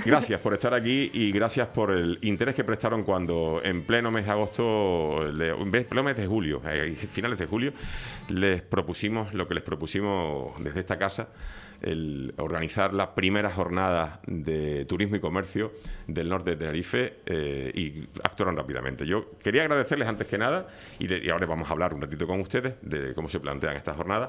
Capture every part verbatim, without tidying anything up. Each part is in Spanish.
Gracias por estar aquí y gracias por el interés que prestaron cuando en pleno mes de agosto, en pleno mes de julio, eh, finales de julio, les propusimos lo que les propusimos desde esta casa, el organizar las primeras jornadas de turismo y comercio del norte de Tenerife, eh, y actuaron rápidamente. Yo quería agradecerles antes que nada, y, de, y ahora vamos a hablar un ratito con ustedes de cómo se plantean estas jornadas,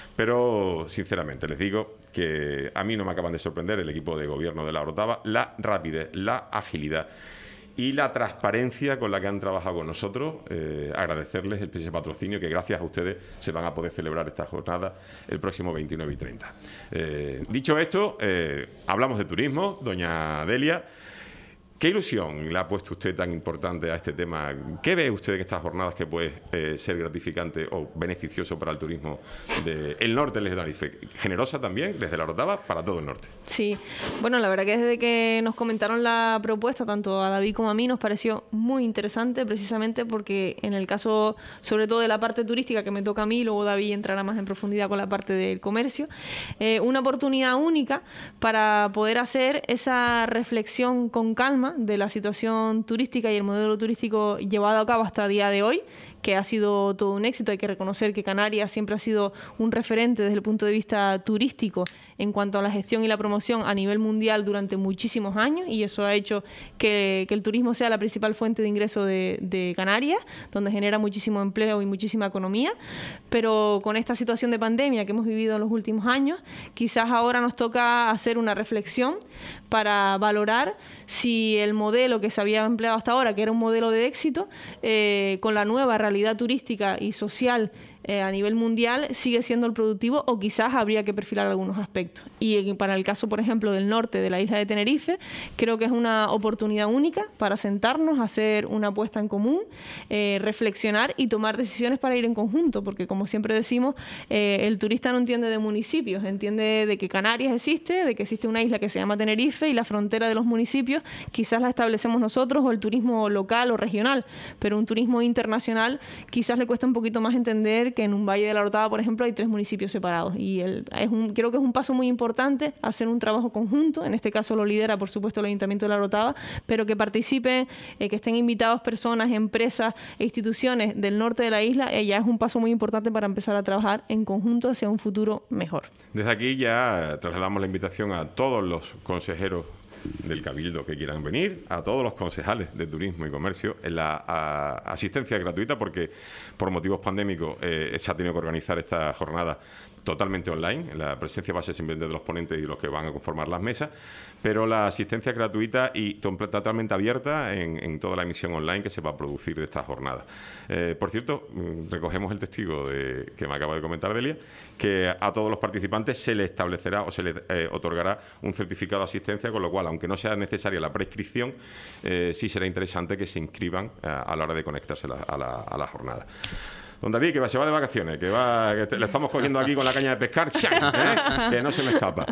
pero sinceramente les digo que a mí no me acaban de sorprender el equipo de gobierno de La Orotava, la rapidez, la agilidad y la transparencia con la que han trabajado con nosotros. Eh, agradecerles el, ese patrocinio, que gracias a ustedes se van a poder celebrar esta jornada el próximo veintinueve y treinta. Eh, dicho esto, eh, hablamos de turismo. Doña Delia, ¿qué ilusión le ha puesto usted tan importante a este tema? ¿Qué ve usted en estas jornadas que puede eh, ser gratificante o beneficioso para el turismo del norte de Tenerife? Generosa también, desde La Orotava, para todo el norte. Sí, bueno, la verdad que desde que nos comentaron la propuesta, tanto a David como a mí, nos pareció muy interesante, precisamente porque en el caso, sobre todo de la parte turística que me toca a mí, luego David entrará más en profundidad con la parte del comercio, eh, una oportunidad única para poder hacer esa reflexión con calma de la situación turística y el modelo turístico llevado a cabo hasta el día de hoy, que ha sido todo un éxito. Hay que reconocer que Canarias siempre ha sido un referente desde el punto de vista turístico en cuanto a la gestión y la promoción a nivel mundial durante muchísimos años, y eso ha hecho que, que el turismo sea la principal fuente de ingreso de, de Canarias, donde genera muchísimo empleo y muchísima economía. Pero con esta situación de pandemia que hemos vivido en los últimos años, quizás ahora nos toca hacer una reflexión para valorar si el modelo que se había empleado hasta ahora, que era un modelo de éxito, eh, con la nueva realidad turística y social eh, a nivel mundial, sigue siendo el productivo, o quizás habría que perfilar algunos aspectos. Y para el caso, por ejemplo, del norte de la isla de Tenerife, creo que es una oportunidad única para sentarnos, hacer una apuesta en común, eh, reflexionar y tomar decisiones para ir en conjunto, porque como siempre decimos, eh, el turista no entiende de municipios, entiende de que Canarias existe, de que existe una isla que se llama Tenerife, y la frontera de los municipios quizás la establecemos nosotros, o el turismo local o regional, pero un turismo internacional quizás le cuesta un poquito más entender que en un Valle de la Orotava, por ejemplo, hay tres municipios separados, y el, es un, creo que es un paso muy importante hacer un trabajo conjunto. En este caso lo lidera, por supuesto, el Ayuntamiento de la Orotava, pero que participen, eh, que estén invitados personas, empresas e instituciones del norte de la isla, eh, ya es un paso muy importante para empezar a trabajar en conjunto hacia un futuro mejor. Desde aquí ya trasladamos la invitación a todos los consejeros del Cabildo que quieran venir, a todos los concejales de turismo y comercio, en la a, asistencia gratuita, porque por motivos pandémicos eh, se ha tenido que organizar esta jornada totalmente online. La presencia va a ser simplemente de los ponentes y de los que van a conformar las mesas, pero la asistencia es gratuita y totalmente abierta en, en toda la emisión online que se va a producir de esta jornada. Eh, por cierto, recogemos el testigo de, que me acaba de comentar Delia, que a todos los participantes se les establecerá o se les eh, otorgará un certificado de asistencia, con lo cual, aunque no sea necesaria la prescripción, eh, sí será interesante que se inscriban a, a la hora de conectarse la, a, la, a la jornada. Don David, que va, se va de vacaciones, que va, que te, le estamos cogiendo aquí con la caña de pescar, ¿eh? Que no se me escapa.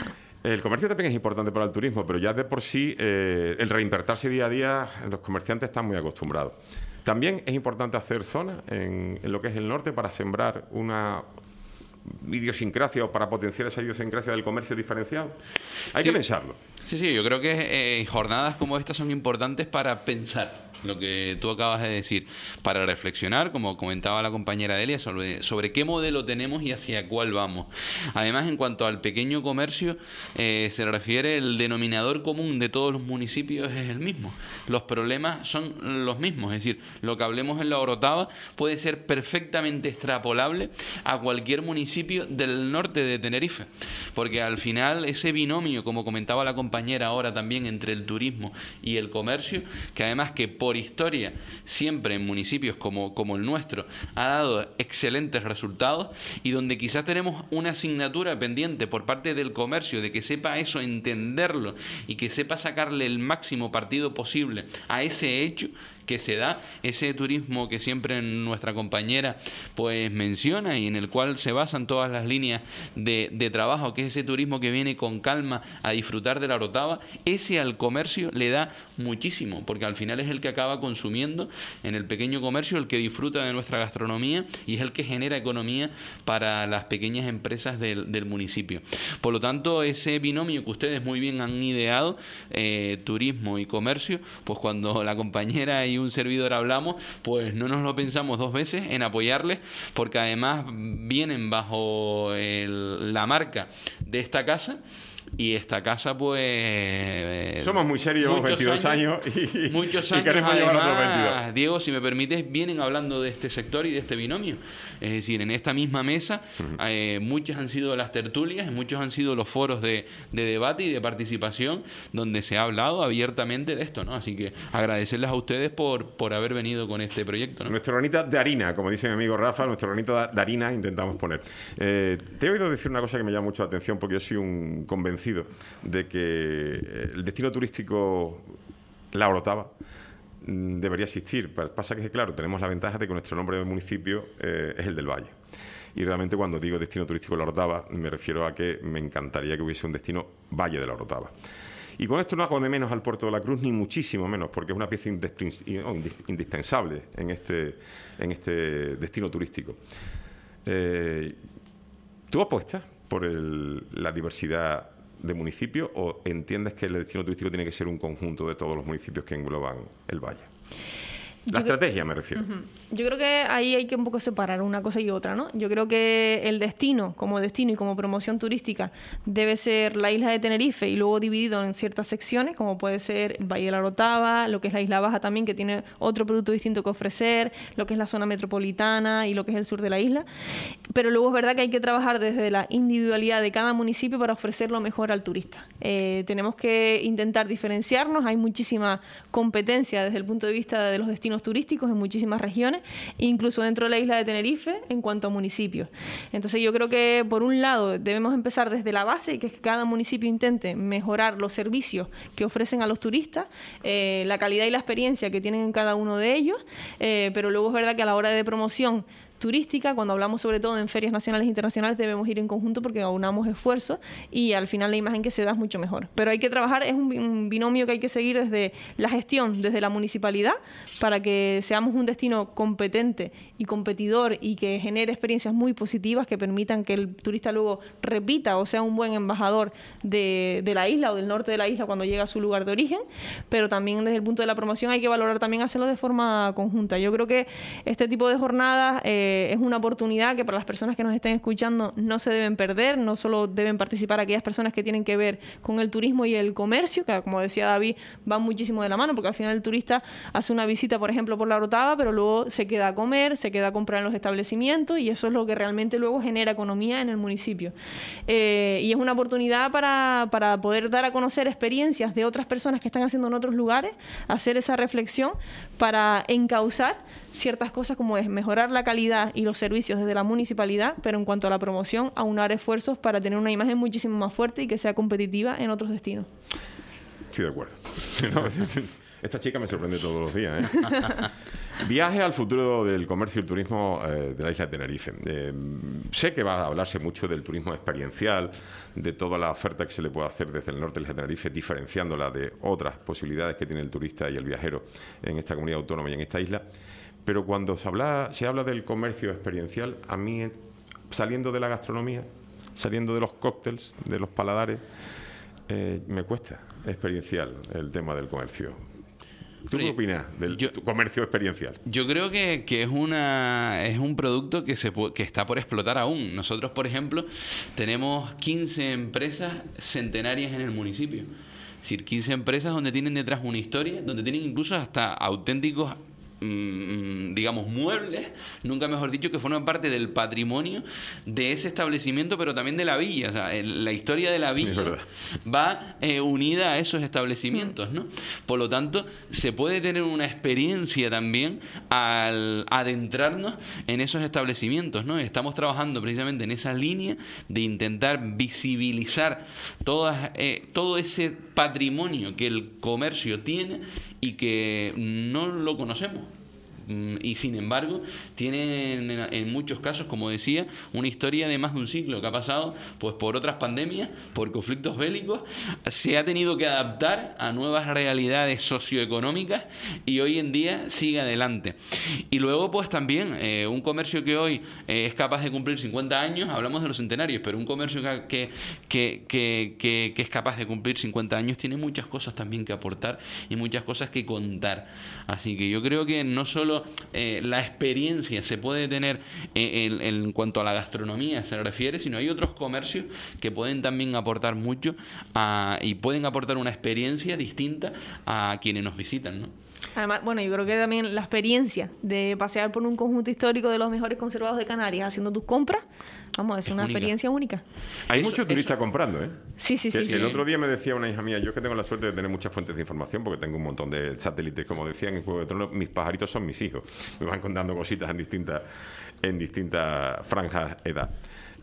El comercio también es importante para el turismo, pero ya de por sí eh, el reinvertirse día a día, los comerciantes están muy acostumbrados. También es importante hacer zonas en, en lo que es el norte para sembrar una idiosincrasia, o para potenciar esa idiosincrasia del comercio diferenciado. Hay sí, que pensarlo. Sí, sí, yo creo que eh, jornadas como estas son importantes para pensar lo que tú acabas de decir, para reflexionar, como comentaba la compañera Delia, sobre, sobre qué modelo tenemos y hacia cuál vamos. Además, en cuanto al pequeño comercio, eh, se refiere, el denominador común de todos los municipios es el mismo. Los problemas son los mismos, es decir, lo que hablemos en La Orotava puede ser perfectamente extrapolable a cualquier municipio del norte de Tenerife, porque al final ese binomio, como comentaba la compañera ahora también, entre el turismo y el comercio, que además que por historia siempre en municipios como, como el nuestro ha dado excelentes resultados, y donde quizás tenemos una asignatura pendiente por parte del comercio de que sepa eso, entenderlo, y que sepa sacarle el máximo partido posible a ese hecho, que se da, ese turismo que siempre nuestra compañera pues menciona y en el cual se basan todas las líneas de, de trabajo, que es ese turismo que viene con calma a disfrutar de la Orotava, ese al comercio le da muchísimo, porque al final es el que acaba consumiendo en el pequeño comercio, el que disfruta de nuestra gastronomía y es el que genera economía para las pequeñas empresas del, del municipio. Por lo tanto, ese binomio que ustedes muy bien han ideado, eh, turismo y comercio, pues cuando la compañera y un servidor hablamos, pues no nos lo pensamos dos veces en apoyarles, porque además vienen bajo el, la marca de esta casa. Y esta casa, pues... Somos muy serios, llevamos veintidós años, años y, muchos y años, queremos además, llevar otros veintidós. Diego, si me permites, vienen hablando de este sector y de este binomio. Es decir, en esta misma mesa, uh-huh. eh, muchas han sido las tertulias, muchos han sido los foros de, de debate y de participación, donde se ha hablado abiertamente de esto, ¿no? Así que agradecerles a ustedes por, por haber venido con este proyecto, ¿no? Nuestro granito de harina, como dice mi amigo Rafa, nuestro granito de harina intentamos poner. Eh, te he oído decir una cosa que me llama mucho la atención, porque yo soy un convencido de que el destino turístico La Orotava debería existir. Pasa que, claro, tenemos la ventaja de que nuestro nombre del municipio eh, es el del Valle. Y realmente cuando digo destino turístico La Orotava me refiero a que me encantaría que hubiese un destino Valle de La Orotava. Y con esto no hago de menos al Puerto de la Cruz, ni muchísimo menos, porque es una pieza indispensable en este, en este destino turístico. Eh, ¿Tú apuestas por el, la diversidad de municipios o entiendes que el destino turístico tiene que ser un conjunto de todos los municipios que engloban el valle? La Yo estrategia, me refiero. Uh-huh. Yo creo que ahí hay que un poco separar una cosa y otra, ¿no? Yo creo que el destino, como destino y como promoción turística, debe ser la isla de Tenerife y luego dividido en ciertas secciones, como puede ser el Valle de la Orotava, lo que es la Isla Baja también, que tiene otro producto distinto que ofrecer, lo que es la zona metropolitana y lo que es el sur de la isla. Pero luego es verdad que hay que trabajar desde la individualidad de cada municipio para ofrecer lo mejor al turista. Eh, tenemos que intentar diferenciarnos, hay muchísima competencia desde el punto de vista de los destinos turísticos en muchísimas regiones, incluso dentro de la isla de Tenerife en cuanto a municipios. Entonces yo creo que por un lado debemos empezar desde la base, que es que cada municipio intente mejorar los servicios que ofrecen a los turistas, eh, la calidad y la experiencia que tienen en cada uno de ellos, eh, pero luego es verdad que a la hora de promoción turística, cuando hablamos sobre todo en ferias nacionales e internacionales, debemos ir en conjunto porque aunamos esfuerzos y al final la imagen que se da es mucho mejor. Pero hay que trabajar, es un, un binomio que hay que seguir desde la gestión, desde la municipalidad, para que seamos un destino competente y competidor y que genere experiencias muy positivas que permitan que el turista luego repita o sea un buen embajador de, de la isla o del norte de la isla cuando llega a su lugar de origen, pero también desde el punto de la promoción hay que valorar también hacerlo de forma conjunta. Yo creo que este tipo de jornadas eh, es una oportunidad que para las personas que nos estén escuchando no se deben perder, no solo deben participar aquellas personas que tienen que ver con el turismo y el comercio, que como decía David, van muchísimo de la mano, porque al final el turista hace una visita, por ejemplo, por la Orotava, pero luego se queda a comer, se queda a comprar en los establecimientos y eso es lo que realmente luego genera economía en el municipio. Eh, y es una oportunidad para, para poder dar a conocer experiencias de otras personas que están haciendo en otros lugares, hacer esa reflexión para encauzar ciertas cosas como es mejorar la calidad y los servicios desde la municipalidad, pero en cuanto a la promoción, aunar esfuerzos para tener una imagen muchísimo más fuerte y que sea competitiva en otros destinos. Estoy de acuerdo. Esta chica me sorprende todos los días, ¿eh? Viaje al futuro del comercio y el turismo eh, de la isla de Tenerife. Eh, sé que va a hablarse mucho del turismo experiencial, de toda la oferta que se le puede hacer desde el norte de la isla de Tenerife, diferenciándola de otras posibilidades que tiene el turista y el viajero en esta comunidad autónoma y en esta isla. Pero cuando se habla, se habla del comercio experiencial, a mí, saliendo de la gastronomía, saliendo de los cócteles, de los paladares, eh, me cuesta experiencial el tema del comercio. ¿Tú qué opinas del yo, comercio experiencial? Yo creo que, que es una es un producto que se que está por explotar aún. Nosotros, por ejemplo, tenemos quince empresas centenarias en el municipio. Es decir, quince empresas donde tienen detrás una historia, donde tienen incluso hasta auténticos mmm, digamos, muebles, nunca mejor dicho, que forman parte del patrimonio de ese establecimiento, pero también de la villa. O sea, el, la historia de la villa va eh, unida a esos establecimientos, ¿no? Por lo tanto, se puede tener una experiencia también al adentrarnos en esos establecimientos, ¿no? Estamos trabajando precisamente en esa línea de intentar visibilizar todas, eh, todo ese patrimonio que el comercio tiene y que no lo conocemos. Y sin embargo tienen en muchos casos, como decía, una historia de más de un siglo que ha pasado pues por otras pandemias, por conflictos bélicos, se ha tenido que adaptar a nuevas realidades socioeconómicas y hoy en día sigue adelante. Y luego pues también eh, un comercio que hoy eh, es capaz de cumplir cincuenta años, hablamos de los centenarios, pero un comercio que, que, que, que, que, que es capaz de cumplir cincuenta años tiene muchas cosas también que aportar y muchas cosas que contar. Así que yo creo que no solo Eh, la experiencia se puede tener en, en, en cuanto a la gastronomía se refiere, sino hay otros comercios que pueden también aportar mucho a, y pueden aportar una experiencia distinta a quienes nos visitan, ¿no? Además, bueno, yo creo que también la experiencia de pasear por un conjunto histórico de los mejores conservados de Canarias haciendo tus compras, vamos, es, es una única. experiencia única. Hay eso, muchos turistas eso. comprando, ¿eh? Sí, sí, que, sí. que sí. El otro día me decía una hija mía, yo que tengo la suerte de tener muchas fuentes de información, porque tengo un montón de satélites, como decían en Juego de Tronos, mis pajaritos son mis hijos. Me van contando cositas en distintas, en distintas franjas de edad.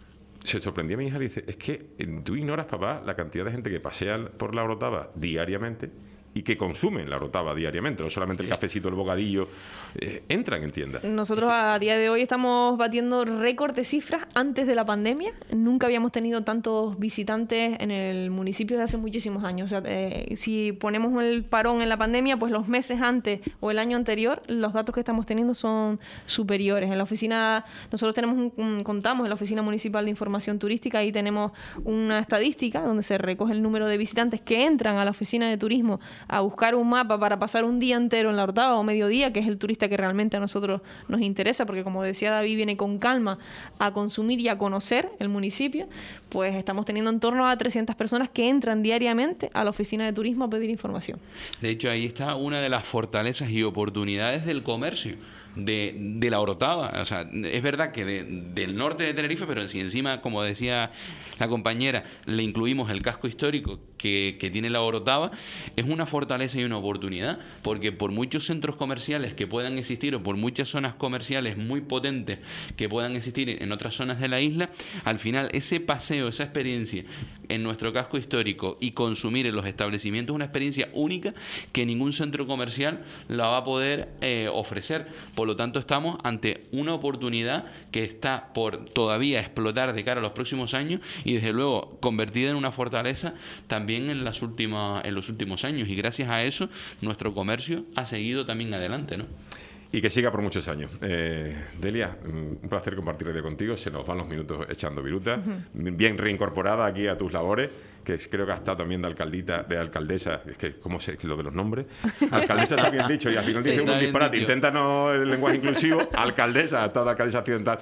Se sorprendía mi hija, dice, es que tú ignoras, papá, la cantidad de gente que pasea por la Orotava diariamente y que consumen la Orotava diariamente, no solamente el cafecito, el bocadillo, eh, entran en tiendas. Nosotros a día de hoy estamos batiendo récord de cifras antes de la pandemia. Nunca habíamos tenido tantos visitantes en el municipio desde hace muchísimos años. O sea, eh, si ponemos el parón en la pandemia, pues los meses antes o el año anterior, los datos que estamos teniendo son superiores. En la oficina, nosotros tenemos un, un, contamos en la Oficina Municipal de Información Turística, y tenemos una estadística donde se recoge el número de visitantes que entran a la oficina de turismo a buscar un mapa para pasar un día entero en la Orotava o mediodía, que es el turista que realmente a nosotros nos interesa, porque como decía David, viene con calma a consumir y a conocer el municipio. Pues estamos teniendo en torno a trescientas personas que entran diariamente a la oficina de turismo a pedir información. De hecho, ahí está una de las fortalezas y oportunidades del comercio de, de la Orotava. O sea, es verdad que de, del norte de Tenerife, pero si encima, como decía la compañera, le incluimos el casco histórico que, que tiene la Orotava, es una fortaleza y una oportunidad, porque por muchos centros comerciales que puedan existir o por muchas zonas comerciales muy potentes que puedan existir en otras zonas de la isla, al final ese paseo, esa experiencia en nuestro casco histórico y consumir en los establecimientos es una experiencia única que ningún centro comercial la va a poder eh, ofrecer. Por lo tanto, estamos ante una oportunidad que está por todavía explotar de cara a los próximos años y, desde luego, convertida en una fortaleza también en, las últimas, en los últimos años. Y gracias a eso, nuestro comercio ha seguido también adelante, ¿no? Y que siga por muchos años. Eh, Delia, un placer compartir el día contigo. Se nos van los minutos echando viruta. Uh-huh. Bien reincorporada aquí a tus labores, que creo que has estado también de alcaldita, de alcaldesa. Es que, ¿cómo sé lo de los nombres? Alcaldesa está bien dicho, y al final sí, dice un disparate. Dicho. Intenta no el lenguaje inclusivo. Alcaldesa, ha estado de alcaldesa accidental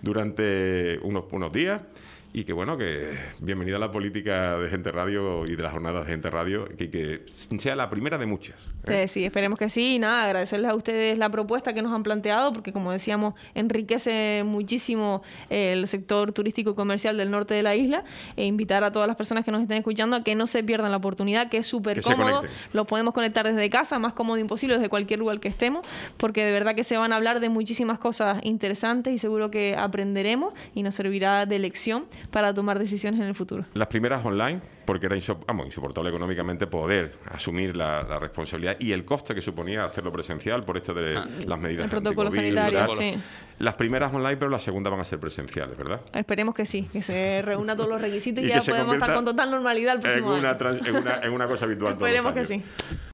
durante unos, unos días. Y que bueno, que bienvenida a la política de Gente Radio y de las jornadas de Gente Radio, que, que sea la primera de muchas, ¿eh? Sí, sí, esperemos que sí. Y nada, agradecerles a ustedes la propuesta que nos han planteado, porque como decíamos, enriquece muchísimo el sector turístico y comercial del norte de la isla, e invitar a todas las personas que nos estén escuchando a que no se pierdan la oportunidad, que es súper cómodo. Lo podemos conectar desde casa, más cómodo imposible, desde cualquier lugar que estemos, porque de verdad que se van a hablar de muchísimas cosas interesantes y seguro que aprenderemos y nos servirá de lección para tomar decisiones en el futuro. Las primeras online, porque era insop- vamos, insoportable económicamente poder asumir la, la responsabilidad y el coste que suponía hacerlo presencial por esto de ah, las medidas el protocolo sanitario, sí. Las primeras online, pero las segundas van a ser presenciales, ¿verdad? Esperemos que sí, que se reúna todos los requisitos y, y ya podemos estar con total normalidad el próximo en una año. Trans, en, una, en una cosa habitual. Esperemos que sí.